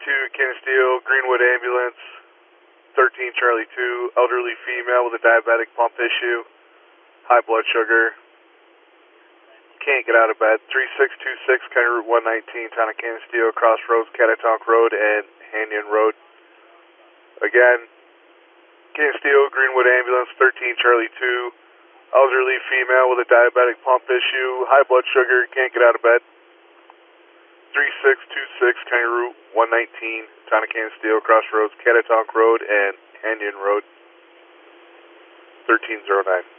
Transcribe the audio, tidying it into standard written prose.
Canisteo, Greenwood Ambulance, 13 Charlie 2, elderly female with a diabetic pump issue, high blood sugar, can't get out of bed. 3626 County Route 119, Town of Canisteo, Crossroads, Catatonk Road, and Hanyon Road. Again, Canisteo, Greenwood Ambulance, 13 Charlie 2, elderly female with a diabetic pump issue, high blood sugar, can't get out of bed. 3626 County Route 119, Town of Canisteo, Crossroads, Catatonk Road, and Hanyon Road. 1309.